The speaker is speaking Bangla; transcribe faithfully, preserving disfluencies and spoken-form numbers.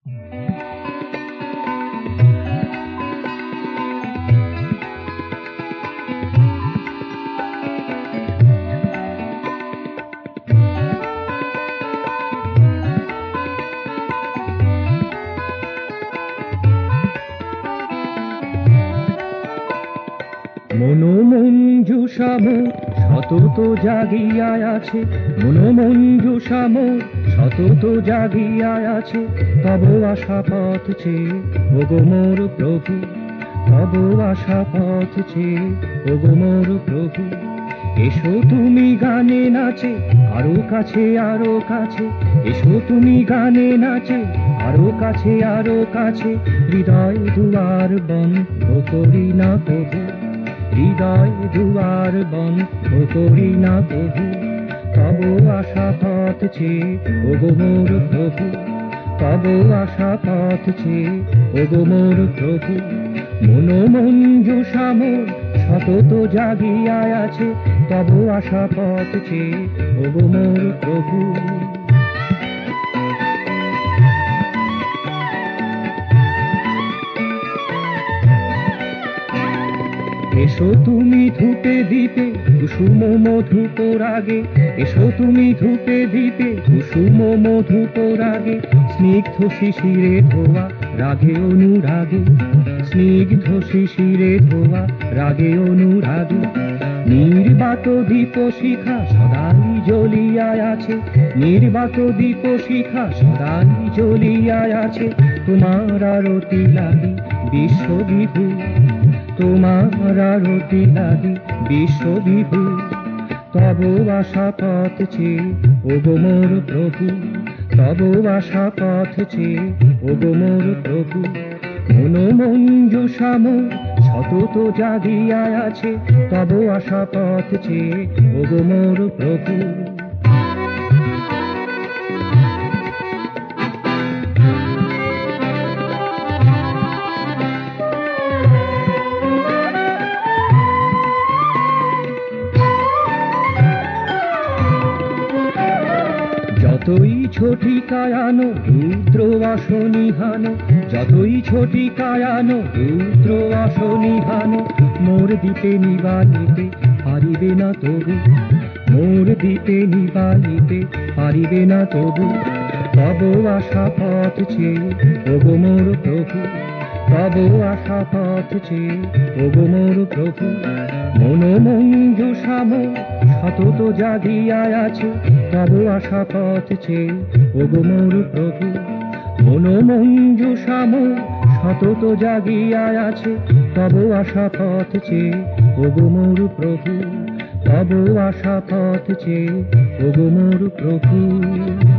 মনোমঞ্জুষা মোর সতত জাগিয়া আছে, মনোমঞ্জুষা মোর সতত জাগিয়া আছে, তব আশা পথ চেয়ে ওগো মোর প্রভু, তব আশা পথ চেয়ে ওগো মোর প্রভু। এসো তুমি গানে নাচে আরো কাছে আরো কাছে, এসো তুমি গানে নাচে আরো কাছে আরো কাছে, হৃদয় দুয়ার বন্ধ করি না প্রভু, হৃদয় দুয়ার বন্ধ করি না প্রভু। তব আশা পথ চেয়ে ওগো মোর প্রভু, তব আশা পথ চেয়ে ওগো মোর প্রভু। মনোমঞ্জুষা মোর সতত জাগিয়া আছে, তব আশা পথ চেয়ে ওগো মোর প্রভু। এসো তুমি ধূপে দীপে কুসুম মধুপ রাগে, এসো তুমি ধূপে দীপে কুসুম মধুপ রাগে, স্নিগ্ধ শিশিরে ধোয়া রাগে অনুরাগে, স্নিগ্ধ শিশিরে ধোয়া রাগে অনুরাগে। নির্বাত দীপ শিখা সদাই জ্বলিয়া আছে, নির্বাত দীপ শিখা সদাই জ্বলিয়া আছে, তোমার আরতি লাগি বিশ্ববিভু, তোমার আরতি লাগি বিশ্ববিভু। তব আশা পথ চেয়ে ওগো মোর প্রভু, তব আশা পথ চেয়ে ওগো মোর প্রভু। মনোমঞ্জুষা মোর সতত জাগিয়া আছে, তব আশা পথ চেয়ে ওগো মোর প্রভু। যতই ছোটি কায়ানো রুদ্র আসনিহানো, যতই ছোটি কায়ানো রুদ্র আসনিহানো, মোর দিতে নিবাইতে পারিবে না তবু, মোর দিতে নিবাইতে পারিবে না তবু। তব আশা পথ চেয়ে ওগো মোর প্রভু, তব আশা পথ চেয়ে ওগো মোর প্রভু। মনোমঞ্জুষা মোর সতত জাগিয়া আছে, তব আশা পথ চেয়ে ওগো মোর প্রভু। মনোমঞ্জুষা মোর সতত জাগিয়া আছে, তব আশা পথ চেয়ে ওগো মোর প্রভু, তব আশা পথ চেয়ে ওগো মোর প্রভু।